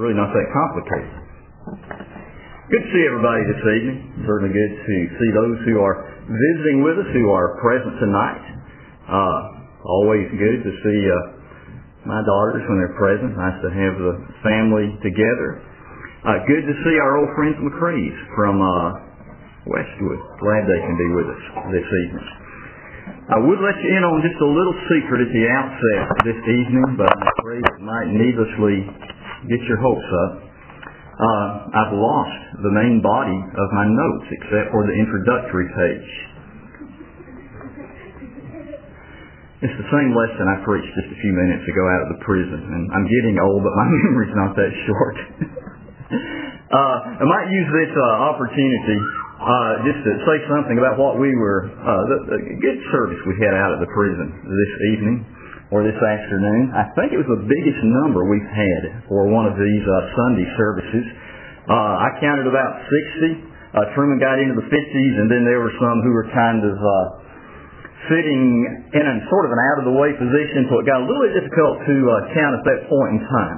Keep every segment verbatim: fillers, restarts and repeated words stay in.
really not that complicated. Good to see everybody this evening. Certainly good to see those who are visiting with us, who are present tonight. Uh, always good to see uh, my daughters when they're present. Nice to have the family together. Uh, good to see our old friends McCrees from uh, Westwood. Glad they can be with us this evening. I would let you in on just a little secret at the outset this evening, but I'm afraid it might needlessly get your hopes up. Uh, I've lost the main body of my notes except for the introductory page. It's the same lesson I preached just a few minutes ago out of the prison, and I'm getting old, but my memory's not that short. uh, I might use this uh, opportunity uh, just to say something about what we were, uh, the, the good service we had out at the prison this evening or this afternoon. I think it was the biggest number we've had for one of these uh, Sunday services. Uh, I counted about sixty. Uh, Truman got into the fifties, and then there were some who were kind of uh, sitting in a sort of an out-of-the-way position, so it got a little bit difficult to uh, count at that point in time.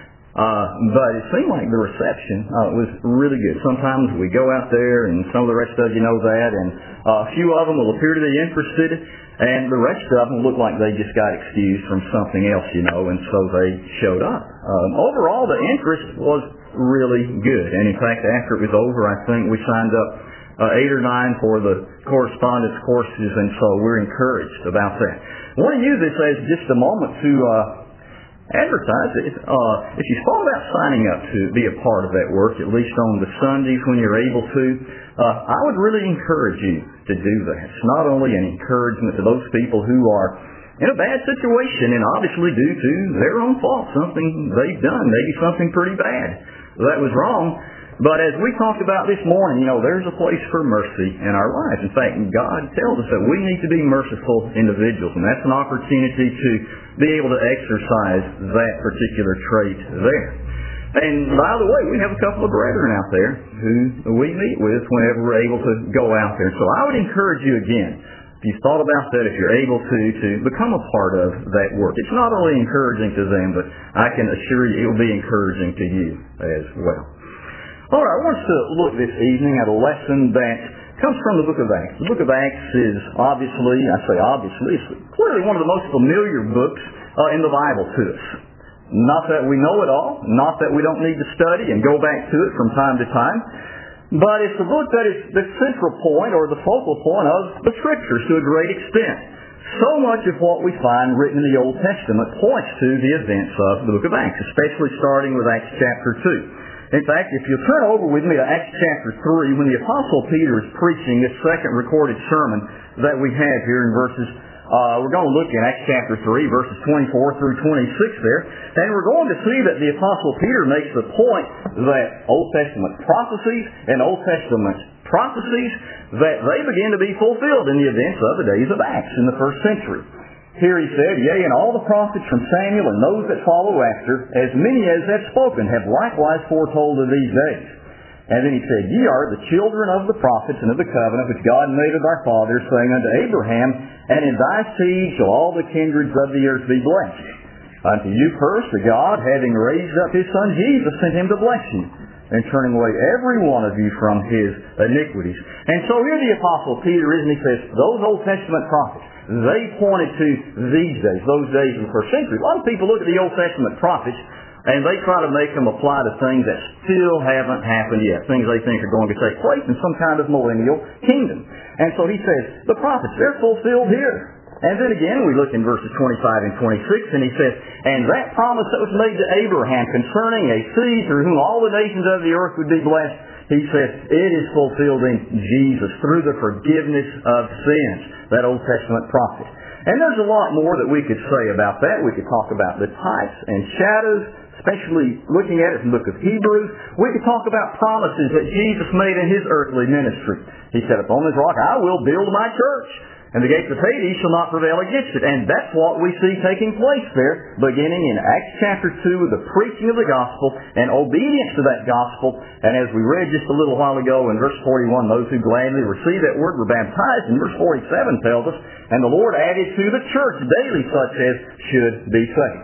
Uh, but it seemed like the reception uh, was really good. Sometimes we go out there, and some of the rest of you know that, and uh, a few of them will appear to be interested, and the rest of them look like they just got excused from something else, you know, and so they showed up. Um, overall, the interest was really good, and in fact, after it was over, I think we signed up uh, eight or nine for the correspondence courses, and so we're encouraged about that. I want to use this as just a moment to uh, advertise it. Uh, if you thought about signing up to be a part of that work, at least on the Sundays when you're able to, uh, I would really encourage you to do that. It's not only an encouragement to those people who are in a bad situation, and obviously due to their own fault, something they've done, maybe something pretty bad that was wrong. But as we talked about this morning, you know, there's a place for mercy in our lives. In fact, God tells us that we need to be merciful individuals, and that's an opportunity to be able to exercise that particular trait there. And by the way, we have a couple of brethren out there who we meet with whenever we're able to go out there. So I would encourage you again, if you've thought about that, if you're able to, to become a part of that work. It's not only encouraging to them, but I can assure you it will be encouraging to you as well. All right, I want us to look this evening at a lesson that comes from the book of Acts. The book of Acts is obviously, I say obviously, it's clearly one of the most familiar books uh, in the Bible to us. Not that we know it all, not that we don't need to study and go back to it from time to time, but it's a book that is the central point or the focal point of the Scriptures to a great extent. So much of what we find written in the Old Testament points to the events of the book of Acts, especially starting with Acts chapter two. In fact, if you'll turn over with me to Acts chapter three, when the Apostle Peter is preaching this second recorded sermon that we have here in verses, uh, we're going to look in Acts chapter three, verses twenty-four through twenty-six there, and we're going to see that the Apostle Peter makes the point that Old Testament prophecies and Old Testament prophecies, that they begin to be fulfilled in the events of the days of Acts in the first century. Here he said, Yea, and all the prophets from Samuel and those that follow after, as many as have spoken, have likewise foretold of these days. And then he said, Ye are the children of the prophets and of the covenant which God made with our fathers, saying unto Abraham, And in thy seed shall all the kindreds of the earth be blessed. Unto you first, the God, having raised up his Son Jesus, sent him to bless you, and turning away every one of you from his iniquities. And so here the Apostle Peter is, and he says, those Old Testament prophets, they pointed to these days, those days of the first century. A lot of people look at the Old Testament prophets and they try to make them apply to things that still haven't happened yet, things they think are going to take place in some kind of millennial kingdom. And so he says, the prophets, they're fulfilled here. And then again, we look in verses twenty-five and twenty-six, and he says, And that promise that was made to Abraham concerning a seed through whom all the nations of the earth would be blessed, he says, it is fulfilled in Jesus through the forgiveness of sins, that Old Testament prophet. And there's a lot more that we could say about that. We could talk about the types and shadows, especially looking at it in the book of Hebrews. We could talk about promises that Jesus made in his earthly ministry. He said, Upon this rock I will build my church, and the gates of Hades shall not prevail against it. And that's what we see taking place there, beginning in Acts chapter two with the preaching of the gospel and obedience to that gospel. And as we read just a little while ago in verse forty-one, those who gladly received that word were baptized. And verse forty-seven tells us, And the Lord added to the church daily such as should be saved.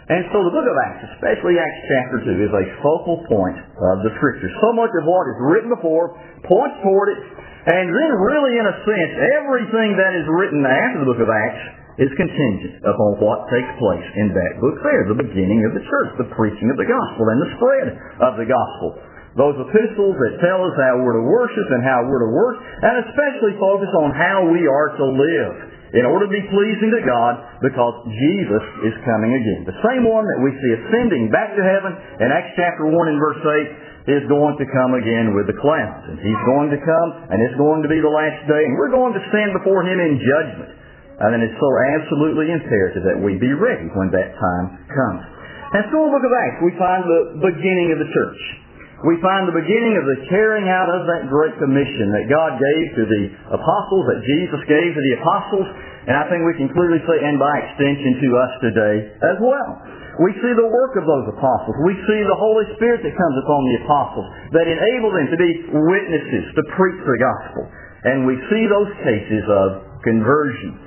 And so the book of Acts, especially Acts chapter two, is a focal point of the Scriptures. So much of what is written before points toward it, and then really in a sense, everything that is written after the book of Acts is contingent upon what takes place in that book there, the beginning of the church, the preaching of the gospel, and the spread of the gospel. Those epistles that tell us how we're to worship and how we're to work, and especially focus on how we are to live in order to be pleasing to God, because Jesus is coming again. The same one that we see ascending back to heaven in Acts chapter one and verse eight is going to come again with the clouds. And He's going to come, and it's going to be the last day, and we're going to stand before Him in judgment. And then it's so absolutely imperative that we be ready when that time comes. And so in the book of Acts, we find the beginning of the church. We find the beginning of the carrying out of that great commission that God gave to the apostles, that Jesus gave to the apostles, and I think we can clearly say, and by extension to us today as well. We see the work of those apostles. We see the Holy Spirit that comes upon the apostles, that enable them to be witnesses, to preach the gospel. And we see those cases of conversion.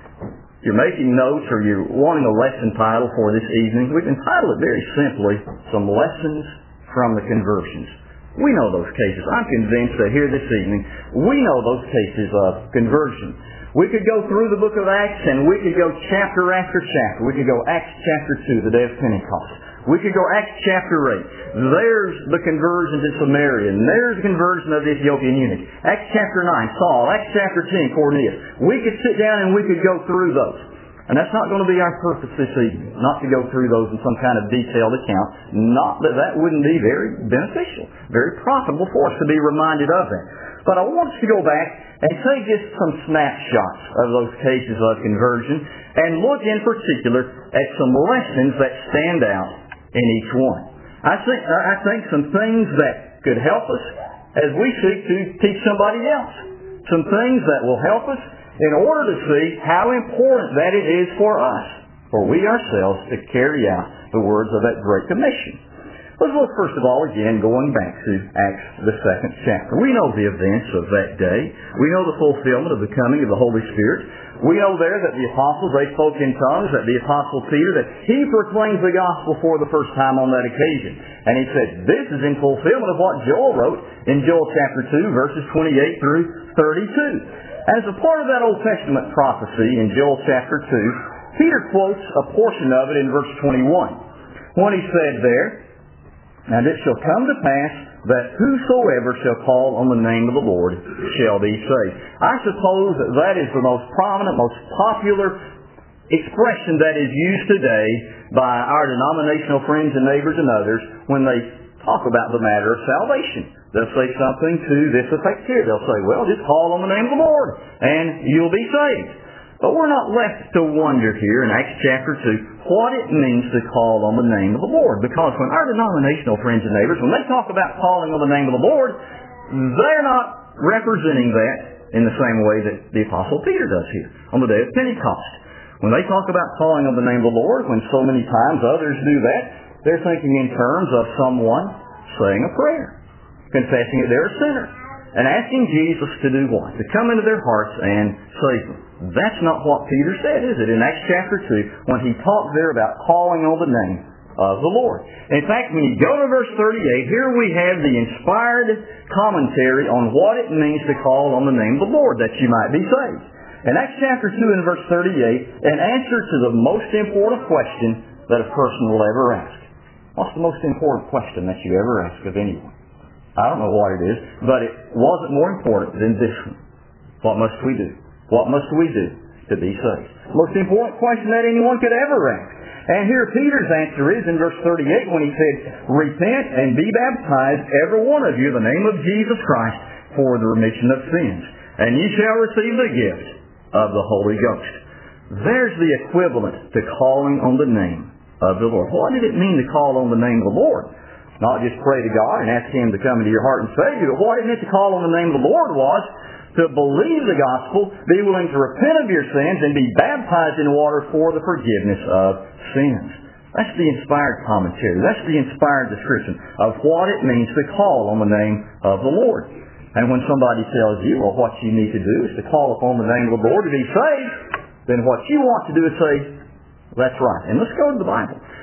If you're making notes or you're wanting a lesson title for this evening, we can title it very simply, Some Lessons from the Conversions. We know those cases. I'm convinced that here this evening, we know those cases of conversion. We could go through the book of Acts and we could go chapter after chapter. We could go Acts chapter two, the day of Pentecost. We could go Acts chapter eight. There's the conversion to Samaria. And there's the conversion of the Ethiopian eunuch. Acts chapter nine, Saul. Acts chapter ten, Cornelius. We could sit down and we could go through those. And that's not going to be our purpose this evening. Not to go through those in some kind of detailed account. Not that that wouldn't be very beneficial, very profitable for us to be reminded of that. But I want us to go back and take just some snapshots of those cases of conversion and look in particular at some lessons that stand out in each one. I think, I think some things that could help us as we seek to teach somebody else. Some things that will help us in order to see how important that it is for us, for we ourselves to carry out the words of that Great Commission. Let's look first of all again going back to Acts the second chapter. We know the events of that day. We know the fulfillment of the coming of the Holy Spirit. We know there that the apostles, they spoke in tongues, that the apostle Peter, that he proclaimed the gospel for the first time on that occasion. And he said, this is in fulfillment of what Joel wrote in Joel chapter two, verses twenty-eight through thirty-two. As a part of that Old Testament prophecy in Joel chapter two, Peter quotes a portion of it in verse twenty-one. When he said there, and it shall come to pass that whosoever shall call on the name of the Lord shall be saved. I suppose that that is the most prominent, most popular expression that is used today by our denominational friends and neighbors and others when they talk about the matter of salvation. They'll say something to this effect here. They'll say, well, just call on the name of the Lord and you'll be saved. But we're not left to wonder here in Acts chapter two what it means to call on the name of the Lord. Because when our denominational friends and neighbors, when they talk about calling on the name of the Lord, they're not representing that in the same way that the Apostle Peter does here on the day of Pentecost. When they talk about calling on the name of the Lord, when so many times others do that, they're thinking in terms of someone saying a prayer, confessing that they're a sinner, and asking Jesus to do what? To come into their hearts and save them. That's not what Peter said, is it? In Acts chapter two, when he talked there about calling on the name of the Lord. In fact, when you go to verse thirty-eight, here we have the inspired commentary on what it means to call on the name of the Lord, that you might be saved. In Acts chapter two and verse thirty-eight, an answer to the most important question that a person will ever ask. What's the most important question that you ever ask of anyone? I don't know what it is, but it wasn't more important than this one. What must we do? What must we do to be saved? The most important question that anyone could ever ask. And here Peter's answer is in verse thirty-eight when he said, repent and be baptized, every one of you, in the name of Jesus Christ, for the remission of sins. And ye shall receive the gift of the Holy Ghost. There's the equivalent to calling on the name of the Lord. What did it mean to call on the name of the Lord? Not just pray to God and ask Him to come into your heart and save you, but what it meant to call on the name of the Lord was to believe the gospel, be willing to repent of your sins, and be baptized in water for the forgiveness of sins. That's the inspired commentary. That's the inspired description of what it means to call on the name of the Lord. And when somebody tells you, well, what you need to do is to call upon the name of the Lord to be saved, then what you want to do is say, that's right. And let's go to the Bible.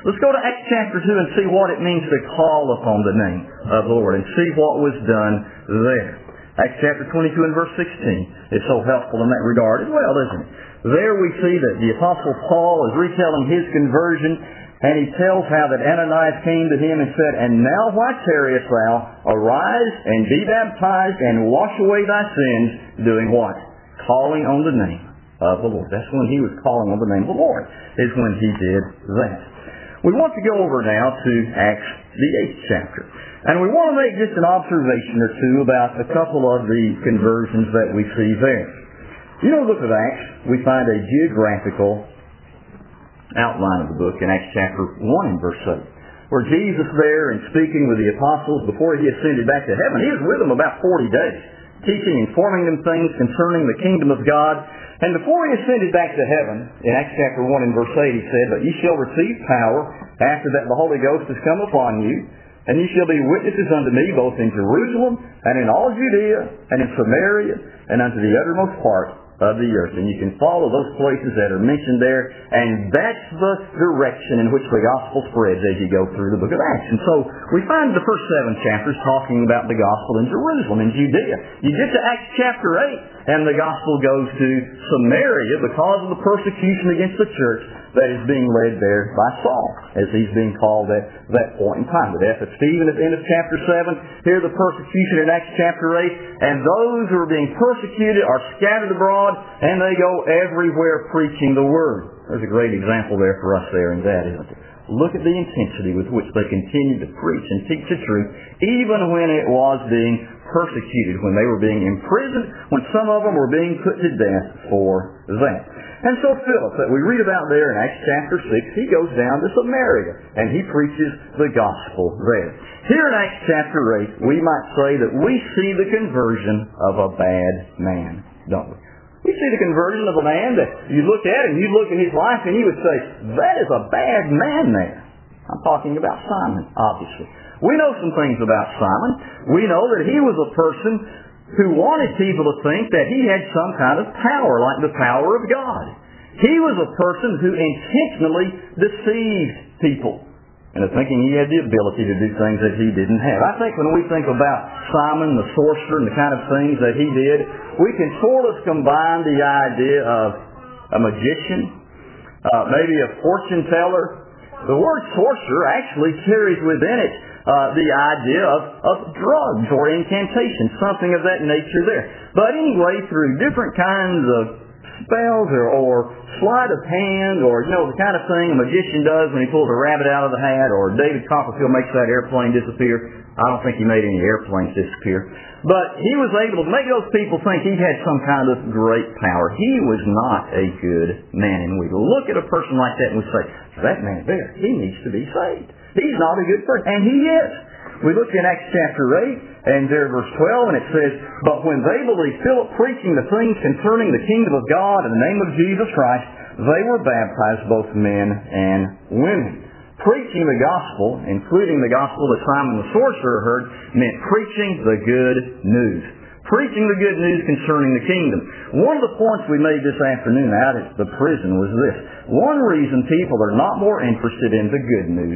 Let's go to Acts chapter two and see what it means to call upon the name of the Lord and see what was done there. Acts chapter twenty-two and verse sixteen is so helpful in that regard as well, isn't it? There we see that the Apostle Paul is retelling his conversion, and he tells how that Ananias came to him and said, "And now why tarriest thou? Arise and be baptized and wash away thy sins," doing what? Calling on the name of the Lord. That's when he was calling on the name of the Lord, is when he did that. We want to go over now to Acts, the eighth chapter. And we want to make just an observation or two about a couple of the conversions that we see there. You know, the book of Acts, we find a geographical outline of the book in Acts chapter one and verse eight, where Jesus there and speaking with the apostles before he ascended back to heaven, he was with them about forty days, teaching, informing them things concerning the kingdom of God. And before he ascended back to heaven, in Acts chapter one and verse eight, he said, "But ye shall receive power after that the Holy Ghost has come upon you, and ye shall be witnesses unto me both in Jerusalem and in all Judea and in Samaria and unto the uttermost part of the earth." And you can follow those places that are mentioned there, and that's the direction in which the gospel spreads as you go through the book of Acts. And so we find the first seven chapters talking about the gospel in Jerusalem, in Judea. You get to Acts chapter eight, and the gospel goes to Samaria because of the persecution against the church that is being led there by Saul, as he's being called at that point in time. The death of Stephen at the end of chapter seven, here the persecution in Acts chapter eight, and those who are being persecuted are scattered abroad, and they go everywhere preaching the Word. There's a great example there for us there in that, isn't it? Look at the intensity with which they continued to preach and teach the truth, even when it was being persecuted, when they were being imprisoned, when some of them were being put to death for that. And so Philip, that we read about there in Acts chapter six, he goes down to Samaria, and he preaches the gospel there. Here in Acts chapter eight, we might say that we see the conversion of a bad man, don't we? We see the conversion of a man that you look at and you look at his life and you would say, that is a bad man there. I'm talking about Simon, obviously. We know some things about Simon. We know that he was a person who wanted people to think that he had some kind of power, like the power of God. He was a person who intentionally deceived people into thinking he had the ability to do things that he didn't have. I think when we think about Simon the sorcerer and the kind of things that he did, we can sort of combine the idea of a magician, uh, maybe a fortune teller. The word sorcerer actually carries within it uh, the idea of, of drugs or incantation, something of that nature there. But anyway, through different kinds of spells or, or sleight of hand, or, you know, the kind of thing a magician does when he pulls a rabbit out of the hat, or David Copperfield makes that airplane disappear. I don't think he made any airplanes disappear. But he was able to make those people think he had some kind of great power. He was not a good man. And we look at a person like that and we say, that man there, he needs to be saved. He's not a good person. And he is. We look in Acts chapter eight, and there verse twelve, and it says, "But when they believed Philip preaching the things concerning the kingdom of God in the name of Jesus Christ, they were baptized, both men and women." Preaching the gospel, including the gospel that Simon the sorcerer heard, meant preaching the good news. Preaching the good news concerning the kingdom. One of the points we made this afternoon out at the prison was this. One reason people are not more interested in the good news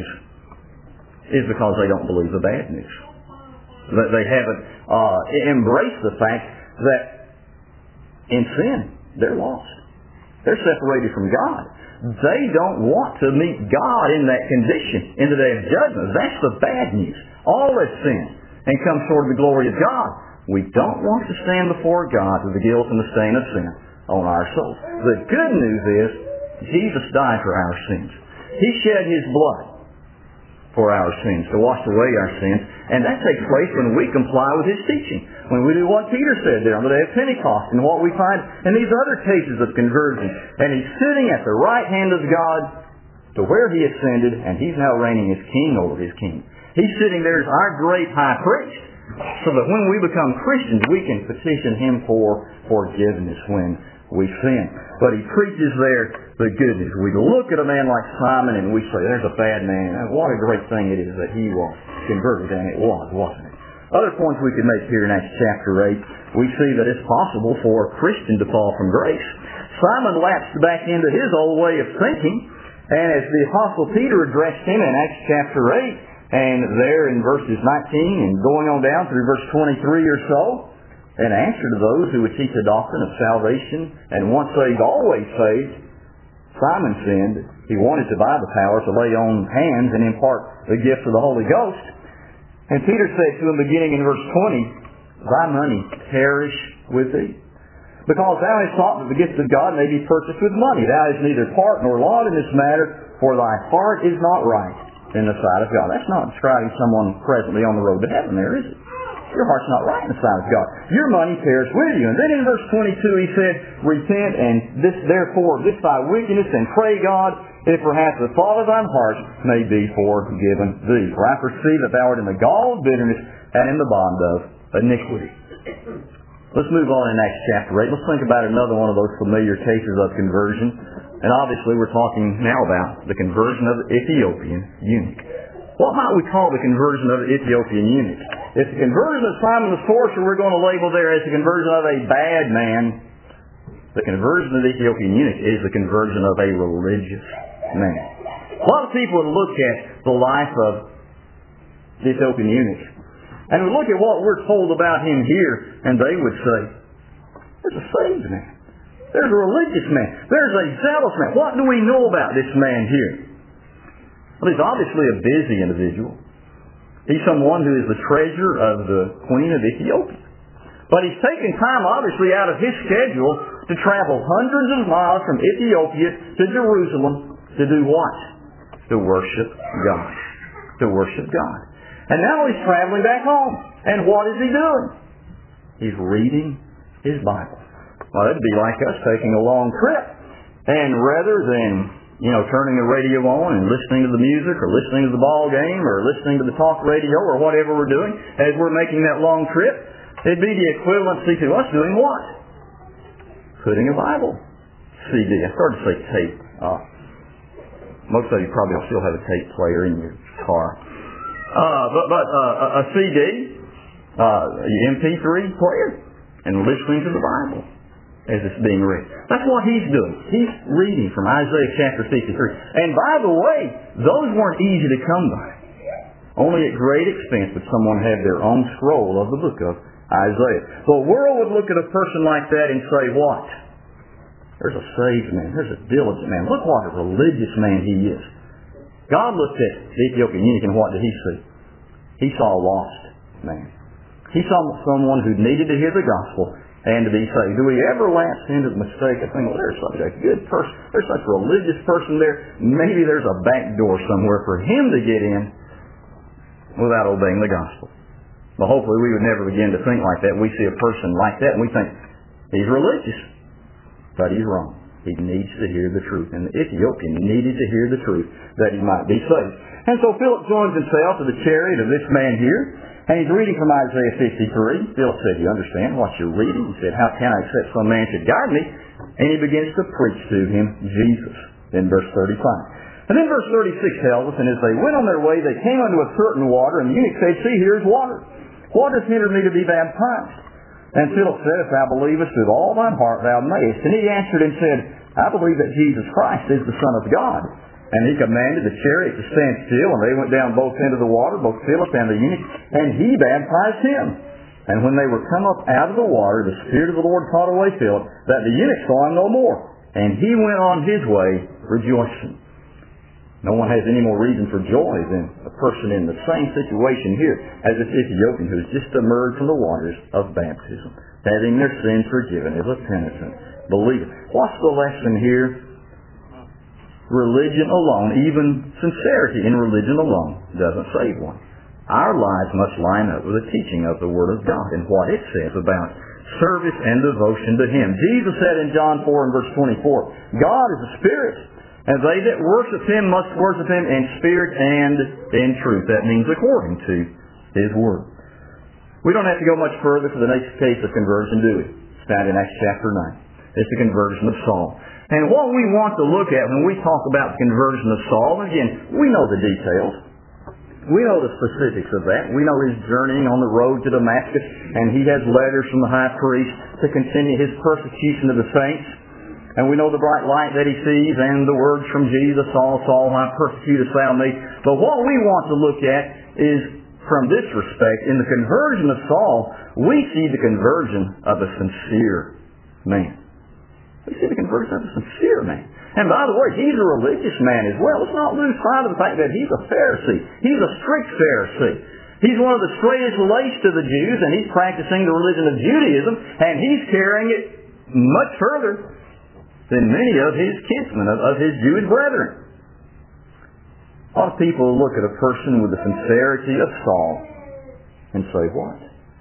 is because they don't believe the bad news. That they haven't uh, embraced the fact that in sin, they're lost. They're separated from God. They don't want to meet God in that condition in the day of judgment. That's the bad news. All have sinned and come short of the glory of God. We don't want to stand before God with the guilt and the stain of sin on our souls. The good news is Jesus died for our sins. He shed His blood for our sins, to wash away our sins. And that takes place when we comply with His teaching. When we do what Peter said there on the day of Pentecost, and what we find in these other cases of conversion. And He's sitting at the right hand of God to where He ascended, and He's now reigning as King over His kingdom. He's sitting there as our great high priest, so that when we become Christians, we can petition Him for forgiveness when we sin. But He preaches there the good news. We look at a man like Simon and we say, there's a bad man. What a great thing it is that he was converted, and it was, wasn't it? Other points we could make here in Acts chapter eight, we see that it's possible for a Christian to fall from grace. Simon lapsed back into his old way of thinking, And as the Apostle Peter addressed him in Acts chapter eight, and there in verses nineteen and going on down through verse twenty-three or so, in answer to those who would teach the doctrine of salvation, and once saved, always saved, Simon sinned. He wanted to buy the power to lay on hands and impart the gift of the Holy Ghost. And Peter said to him, beginning in verse twenty, thy money perish with thee, because thou hast thought that the gift of God may be purchased with money. Thou hast neither part nor lot in this matter, for thy heart is not right in the sight of God. That's not describing someone presently on the road to heaven there, is it? Your heart's not right in the sight of God. Your money perish with you. And then in verse twenty-two he said, repent and this therefore this thy wickedness, and pray God, if perhaps the thought of thine heart may be forgiven thee. For I perceive that thou art in the gall of bitterness and in the bond of iniquity. Let's move on in Acts chapter eight. Let's think about another one of those familiar cases of conversion. And obviously we're talking now about the conversion of the Ethiopian eunuch. What might we call the conversion of the Ethiopian eunuch? It's the conversion of Simon the sorcerer we're going to label there as the conversion of a bad man. The conversion of the Ethiopian eunuch is the conversion of a religious man. A lot of people would look at the life of the Ethiopian eunuch and would look at what we're told about him here, and they would say, there's a saved man. There's a religious man. There's a zealous man. What do we know about this man here? Well, he's obviously a busy individual. He's someone who is the treasurer of the Queen of Ethiopia. But he's taken time, obviously, out of his schedule to travel hundreds of miles from Ethiopia to Jerusalem to do what? To worship God. To worship God. And now he's traveling back home. And what is he doing? He's reading his Bible. Well, that'd be like us taking a long trip. And rather than, you know, turning the radio on and listening to the music or listening to the ball game or listening to the talk radio or whatever we're doing as we're making that long trip, it'd be the equivalency to us doing what? Putting a Bible C D. I started to say tape. Uh, most of you probably still have a tape player in your car. Uh, but but uh, a C D, uh, M P three player, and listening to the Bible as it's being read. That's what he's doing. He's reading from Isaiah chapter fifty-three. And by the way, those weren't easy to come by. Only at great expense would someone have their own scroll of the book of Isaiah. The world would look at a person like that and say, what? There's a saved man. There's a diligent man. Look what a religious man he is. God looked at the Ethiopian eunuch and what did he see? He saw a lost man. He saw someone who needed to hear the gospel and to be saved. Do we ever lapse into the mistake of thinking, well, there's such a good person, there's such a religious person there, maybe there's a back door somewhere for him to get in without obeying the gospel? Well, hopefully we would never begin to think like that. We see a person like that and we think, he's religious, but he's wrong. He needs to hear the truth. And the Ethiopian needed to hear the truth that he might be saved. And so Philip joins himself to the chariot of this man here, and he's reading from Isaiah fifty-three. Philip said, you understand what you're reading? He said, how can I accept some man should guide me? And he begins to preach to him Jesus in verse thirty-five. And then verse thirty-six tells us, and as they went on their way, they came unto a certain water, and the eunuch said, see, here's water. What does hinder me to be baptized? And Philip said, if thou believest with all thine heart, thou mayest. And he answered and said, I believe that Jesus Christ is the Son of God. And he commanded the chariot to stand still, and they went down both into the water, both Philip and the eunuch, and he baptized him. And when they were come up out of the water, the Spirit of the Lord caught away Philip, that the eunuch saw him no more. And he went on his way rejoicing. No one has any more reason for joy than a person in the same situation here as this Ethiopian who has just emerged from the waters of baptism, having their sins forgiven as a penitent believer. What's the lesson here? Religion alone, even sincerity in religion alone, doesn't save one. Our lives must line up with the teaching of the Word of God and what it says about service and devotion to Him. Jesus said in John four and verse twenty-four, God is a spirit, and they that worship Him must worship Him in spirit and in truth. That means according to His Word. We don't have to go much further for the next case of conversion, do we? It's found in Acts chapter nine. It's the conversion of Saul. And what we want to look at when we talk about the conversion of Saul, again, we know the details. We know the specifics of that. We know his journeying on the road to Damascus, and he has letters from the high priest to continue his persecution of the saints. And we know the bright light that he sees and the words from Jesus, Saul, Saul, why persecutest thou me? But what we want to look at is, from this respect, in the conversion of Saul, we see the conversion of a sincere man. We see the conversion of a sincere man. And by the way, he's a religious man as well. Let's not lose sight of the fact that he's a Pharisee. He's a strict Pharisee. He's one of the straightest laced of the Jews, and he's practicing the religion of Judaism, and he's carrying it much further than many of his kinsmen, of, of his Jewish brethren. A lot of people look at a person with the sincerity of Saul and say, what?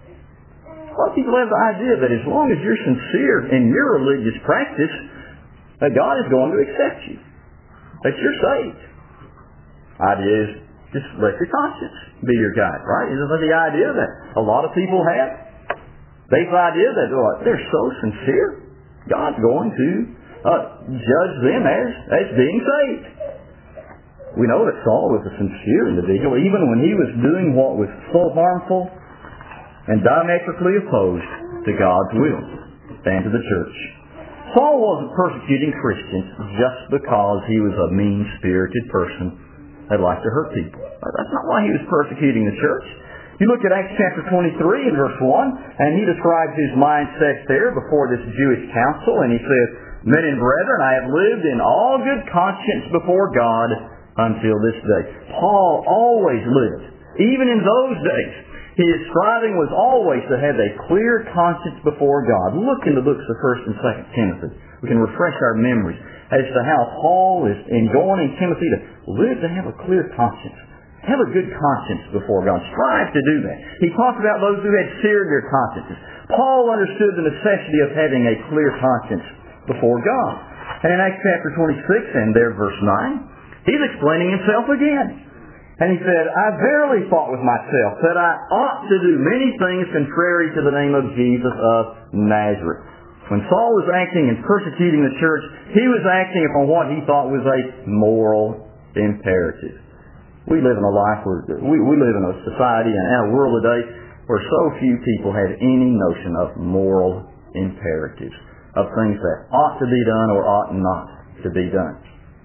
A lot of people have the idea that as long as you're sincere in your religious practice, that God is going to accept you. That you're saved. Idea is, just let your conscience be your guide, right? Isn't that the idea that a lot of people have? They have the idea that oh, they're so sincere, God's going to uh, judge them as, as being saved. We know that Saul was a sincere individual, even when he was doing what was so harmful and diametrically opposed to God's will and to the church. Saul wasn't persecuting Christians just because he was a mean-spirited person that liked to hurt people. That's not why he was persecuting the church. You look at Acts chapter twenty-three and verse one, and he describes his mindset there before this Jewish council, and he says, Men and brethren, I have lived in all good conscience before God until this day. Paul always lived, even in those days. His striving was always to have a clear conscience before God. Look in the books of First and Second Timothy. We can refresh our memories as to how Paul is enjoining Timothy to live to have a clear conscience. Have a good conscience before God. Strive to do that. He talked about those who had seared their consciences. Paul understood the necessity of having a clear conscience before God. And in Acts chapter twenty-six and there verse nine, he's explaining himself again. And he said, I verily thought with myself that I ought to do many things contrary to the name of Jesus of Nazareth. When Saul was acting and persecuting the church, he was acting upon what he thought was a moral imperative. We live in a life where, we, we live in a society and a world today where so few people have any notion of moral imperatives, of things that ought to be done or ought not to be done.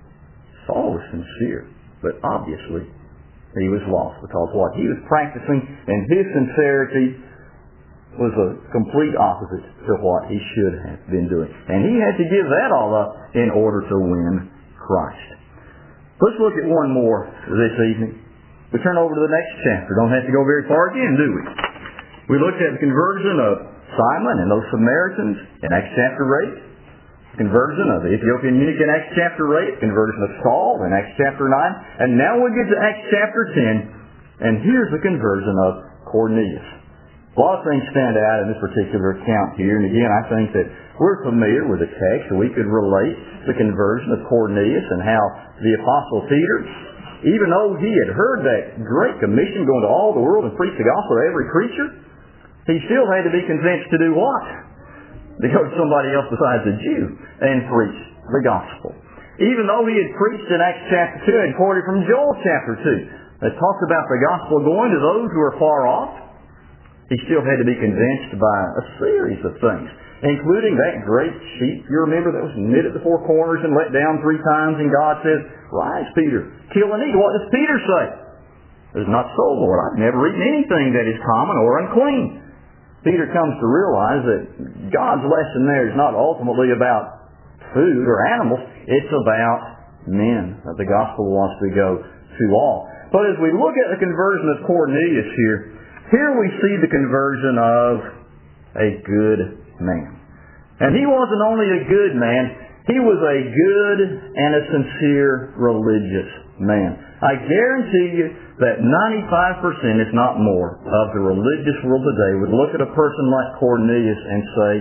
Saul was sincere, but obviously he was lost because what he was practicing and his sincerity was a complete opposite to what he should have been doing. And he had to give that all up in order to win Christ. Let's look at one more this evening. We turn over to the next chapter. Don't have to go very far again, do we? We looked at the conversion of Simon and those Samaritans in Acts chapter eight. Conversion of the Ethiopian eunuch in Acts chapter eight, conversion of Saul in Acts chapter nine, and now we get to Acts chapter ten, and here's the conversion of Cornelius. A lot of things stand out in this particular account here, and again, I think that we're familiar with the text, so we could relate the conversion of Cornelius and how the Apostle Peter, even though he had heard that great commission going to all the world and preach the gospel to every creature, he still had to be convinced to do what? To go to somebody else besides a Jew and preach the gospel. Even though he had preached in Acts chapter two and quoted from Joel chapter two that talked about the gospel going to those who are far off, he still had to be convinced by a series of things, including that great sheep, you remember, that was knit at the four corners and let down three times, and God says, Rise, Peter, kill and eat. What does Peter say? It is not so, Lord. I've never eaten anything that is common or unclean. Peter comes to realize that God's lesson there is not ultimately about food or animals. It's about men, that the gospel wants to go to all. But as we look at the conversion of Cornelius here, here we see the conversion of a good man. And he wasn't only a good man, he was a good and a sincere religious man. I guarantee you that ninety-five percent, if not more, of the religious world today would look at a person like Cornelius and say,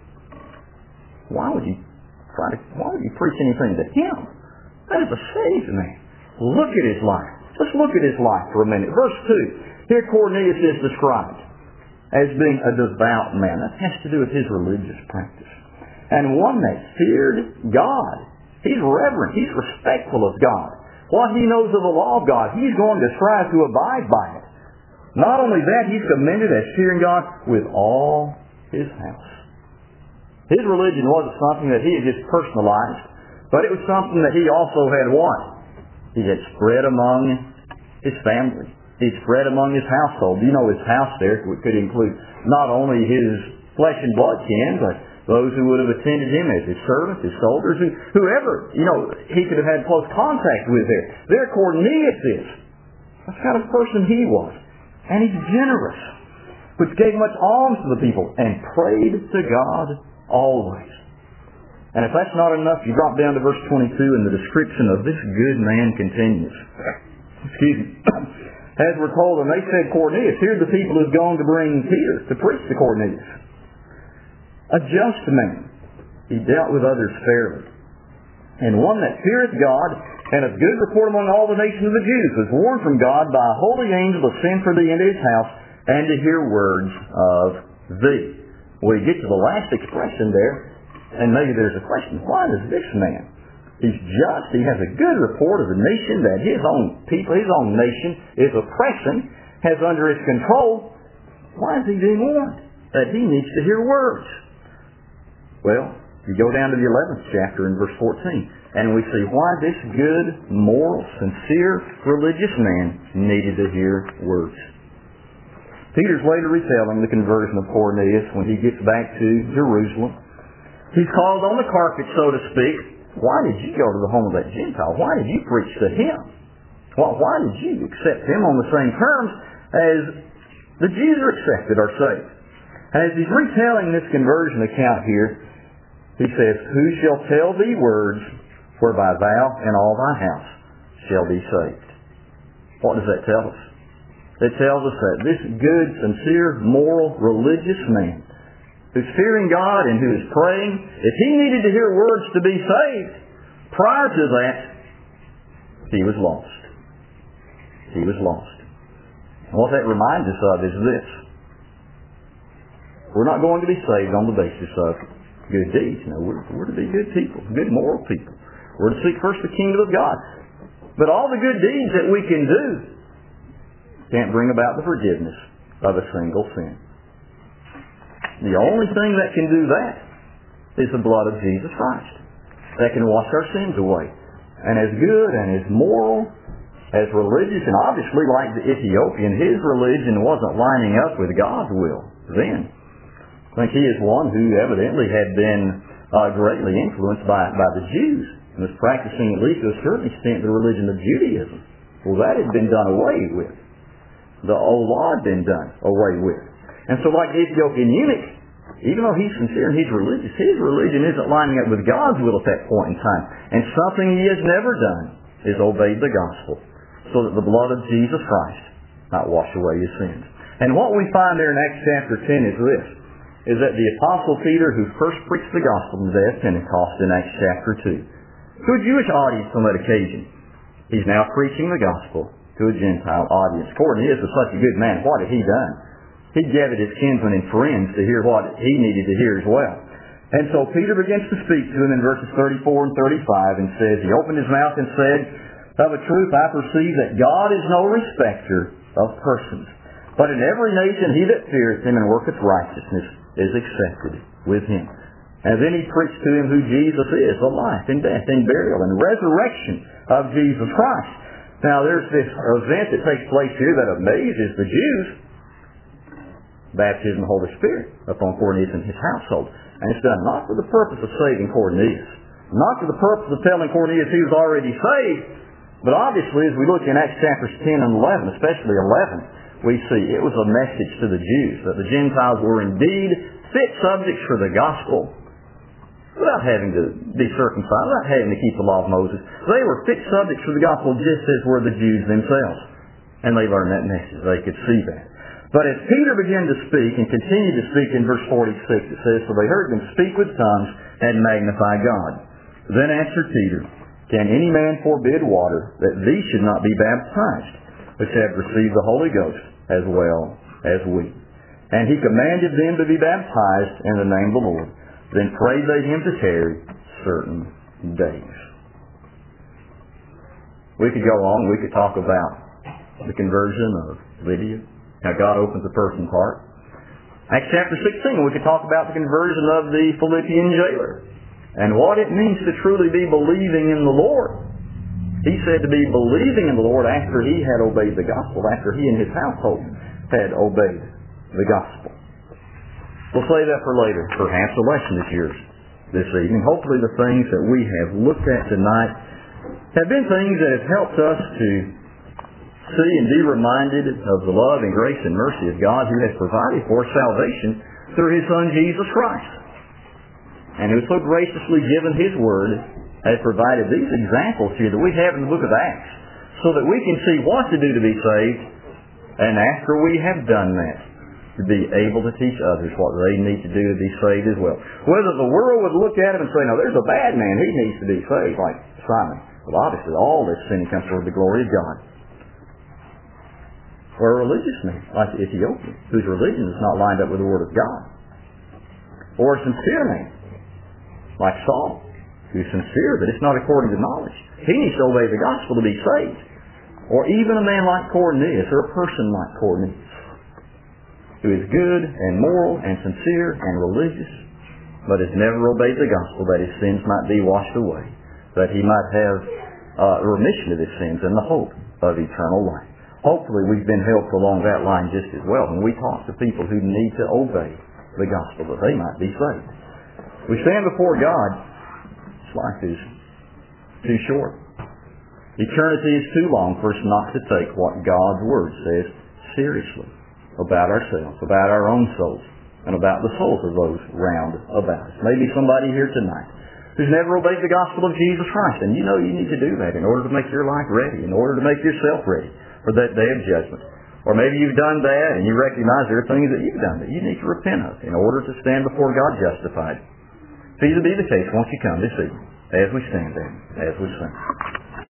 why would you try to, why would you preach anything to him? That is a saved man. Look at his life. Let's look at his life for a minute. Verse two. Here Cornelius is described as being a devout man. That has to do with his religious practice. And one that feared God. He's reverent. He's respectful of God. What he knows of the law of God, he's going to strive to abide by it. Not only that, he's commended as fearing God with all his house. His religion wasn't something that he had just personalized, but it was something that he also had what? He had spread among his family. He had spread among his household. You know, his house there could include not only his flesh and blood kin, but those who would have attended him as his servants, his soldiers, who, whoever, you know, he could have had close contact with there. There Cornelius is. That's the kind of person he was. And he's generous, which gave much alms to the people, and prayed to God always. And if that's not enough, you drop down to verse twenty-two, and the description of this good man continues. Excuse me. As we're told, and they said, Cornelius, here are the people who've gone to bring Peter to preach to Cornelius. A just man. He dealt with others fairly. And one that feareth God, and of good report among all the nation of the Jews, was warned from God by a holy angel to send for thee into his house, and to hear words of thee. We get to the last expression there, and maybe there's a question, why does this man? He's just, he has a good report of the nation that his own people, his own nation, is oppressing, has under his control. Why is he being warned? That he needs to hear words. Well, you go down to the eleventh chapter in verse fourteen, and we see why this good, moral, sincere, religious man needed to hear words. Peter's later retelling the conversion of Cornelius when he gets back to Jerusalem. He's called on the carpet, so to speak. Why did you go to the home of that Gentile? Why did you preach to him? Well, why did you accept him on the same terms as the Jews are accepted or saved? And as he's retelling this conversion account here, he says, who shall tell thee words whereby thou and all thy house shall be saved? What does that tell us? It tells us that this good, sincere, moral, religious man who's fearing God and who is praying, if he needed to hear words to be saved, prior to that, he was lost. He was lost. And what that reminds us of is this. We're not going to be saved on the basis of good deeds. No, we're, we're to be good people, good moral people. We're to seek first the kingdom of God. But all the good deeds that we can do can't bring about the forgiveness of a single sin. The only thing that can do that is the blood of Jesus Christ. That can wash our sins away. And as good and as moral, as religious, and obviously like the Ethiopian, his religion wasn't lining up with God's will then. I think he is one who evidently had been uh, greatly influenced by, by the Jews and was practicing, at least to a certain extent, the religion of Judaism. Well, that had been done away with. The old law had been done away with. And so like the Ethiopian eunuch, even though he's sincere and he's religious, his religion isn't lining up with God's will at that point in time. And something he has never done is obeyed the gospel so that the blood of Jesus Christ might wash away his sins. And what we find there in Acts chapter ten is this, is that the Apostle Peter, who first preached the gospel on the day of Pentecost in Acts chapter two, to a Jewish audience on that occasion, he's now preaching the gospel to a Gentile audience. Cornelius was such a good man. What had he done? He gathered his kinsmen and friends to hear what he needed to hear as well. And so Peter begins to speak to him in verses thirty-four and thirty-five and says, he opened his mouth and said, of a truth I perceive that God is no respecter of persons, but in every nation he that feareth him and worketh righteousness is accepted with him. And then he preached to him who Jesus is, the life and death and burial and resurrection of Jesus Christ. Now there's this event that takes place here that amazes the Jews. Baptism of the Holy Spirit upon Cornelius and his household. And it's done not for the purpose of saving Cornelius, not for the purpose of telling Cornelius he was already saved, but obviously as we look in Acts chapters ten and eleven, especially eleven, we see it was a message to the Jews that the Gentiles were indeed fit subjects for the gospel without having to be circumcised, without having to keep the law of Moses. They were fit subjects for the gospel just as were the Jews themselves. And they learned that message. They could see that. But as Peter began to speak and continued to speak in verse forty-six, it says, so they heard them speak with tongues and magnify God. Then answered Peter, can any man forbid water that these should not be baptized, which have received the Holy Ghost as well as we? And he commanded them to be baptized in the name of the Lord. Then prayed they him to tarry certain days. We could go on. We could talk about the conversion of Lydia, how God opens a person's heart. Acts chapter sixteen, we could talk about the conversion of the Philippian jailer and what it means to truly be believing in the Lord. He said to be believing in the Lord after he had obeyed the gospel, after he and his household had obeyed the gospel. We'll save that for later. Perhaps a lesson is yours this evening. Hopefully the things that we have looked at tonight have been things that have helped us to see and be reminded of the love and grace and mercy of God who has provided for salvation through His Son Jesus Christ. And who has so graciously given His Word, has provided these examples here that we have in the book of Acts so that we can see what to do to be saved, and after we have done that, to be able to teach others what they need to do to be saved as well. Whether the world would look at him and say, no, there's a bad man, he needs to be saved, like Simon. Well, obviously all this sin comes toward the glory of God. Or a religious man, like the Ethiopian, whose religion is not lined up with the Word of God. Or a sincere man, like Saul, who's sincere, but it's not according to knowledge. He needs to obey the gospel to be saved. Or even a man like Cornelius, or a person like Cornelius, who is good and moral and sincere and religious, but has never obeyed the gospel that his sins might be washed away, that he might have uh, a remission of his sins and the hope of eternal life. Hopefully we've been helped along that line just as well when we talk to people who need to obey the gospel that they might be saved. We stand before God, this life is too short. Eternity is too long for us not to take what God's Word says seriously about ourselves, about our own souls, and about the souls of those round about us. Maybe somebody here tonight who's never obeyed the gospel of Jesus Christ, and you know you need to do that in order to make your life ready, in order to make yourself ready for that day of judgment. Or maybe you've done that and you recognize there are things that you've done that you need to repent of in order to stand before God justified. If either be the case, won't you come this evening as we stand there, as we sing.